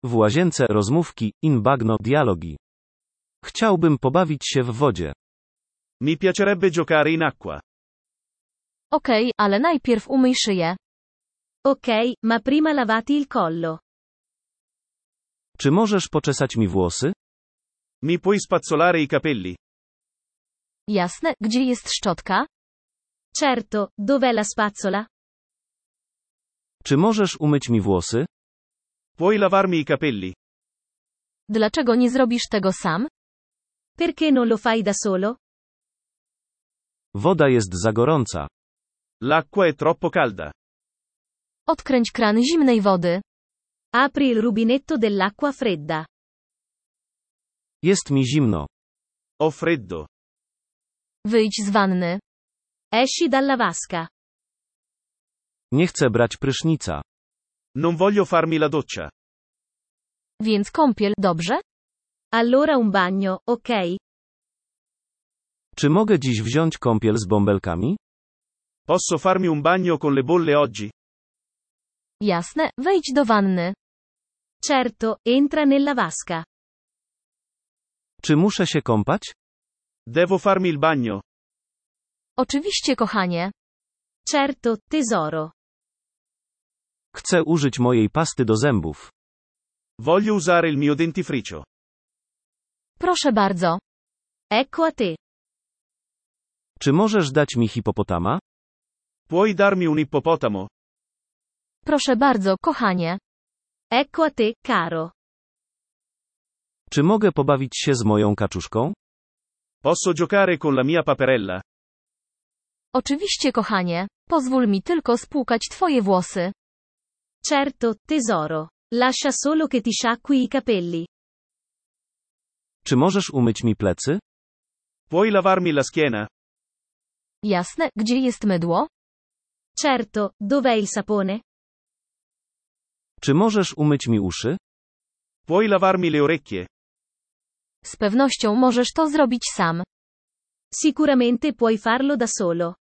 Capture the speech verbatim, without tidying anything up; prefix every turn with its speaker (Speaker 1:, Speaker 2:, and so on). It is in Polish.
Speaker 1: W łazience rozmówki, in bagno dialogi. Chciałbym pobawić się w wodzie.
Speaker 2: Mi piacerebbe giocare in acqua.
Speaker 3: Okej, okay, ale najpierw umyj szyję.
Speaker 4: Ok, ma prima lavati il collo.
Speaker 1: Czy możesz poczesać mi włosy?
Speaker 2: Mi puoi spazzolare i capelli?
Speaker 3: Jasne, gdzie jest szczotka?
Speaker 4: Certo, dov'è la spazzola?
Speaker 1: Czy możesz umyć mi włosy?
Speaker 2: Puoi lavarmi i capelli?
Speaker 3: Dlaczego nie zrobisz tego sam?
Speaker 4: Perché non lo fai da solo?
Speaker 1: Woda jest za gorąca.
Speaker 2: L'acqua è troppo calda.
Speaker 3: Odkręć kran zimnej wody.
Speaker 4: Apri il rubinetto dell'acqua fredda.
Speaker 1: Jest mi zimno.
Speaker 2: Ho freddo.
Speaker 3: Wyjdź z wanny.
Speaker 4: Esci dalla vasca.
Speaker 1: Nie chcę brać prysznica.
Speaker 2: Non voglio farmi la doccia.
Speaker 3: Więc kąpiel, dobrze?
Speaker 4: Allora un bagno, ok?
Speaker 1: Czy mogę dziś wziąć kąpiel z bąbelkami?
Speaker 2: Posso farmi un bagno con le bolle oggi?
Speaker 3: Jasne, wejdź do wanny.
Speaker 4: Certo, entra nella vasca.
Speaker 1: Czy muszę się kąpać?
Speaker 2: Devo farmi il bagno?
Speaker 3: Oczywiście, kochanie.
Speaker 4: Certo, tesoro.
Speaker 1: Chcę użyć mojej pasty do zębów.
Speaker 2: Voglio usare il mio dentifricio.
Speaker 3: Proszę bardzo.
Speaker 4: Ecco a te.
Speaker 1: Czy możesz dać mi hipopotama?
Speaker 2: Puoi darmi un ippopotamo?
Speaker 3: Proszę bardzo, kochanie.
Speaker 4: Ecco a te, caro.
Speaker 1: Czy mogę pobawić się z moją kaczuszką?
Speaker 2: Posso giocare con la mia paperella?
Speaker 3: Oczywiście, kochanie. Pozwól mi tylko spłukać twoje włosy.
Speaker 4: Certo, tesoro. Lascia solo che ti sciacqui i capelli.
Speaker 1: Czy możesz umyć mi plecy?
Speaker 2: Puoi lavarmi la schiena?
Speaker 3: Jasne, gdzie jest mydło?
Speaker 4: Certo, dov'è il sapone?
Speaker 1: Czy możesz umyć mi uszy?
Speaker 2: Puoi lavarmi le orecchie?
Speaker 3: Z pewnością możesz to zrobić sam.
Speaker 4: Sicuramente puoi farlo da solo.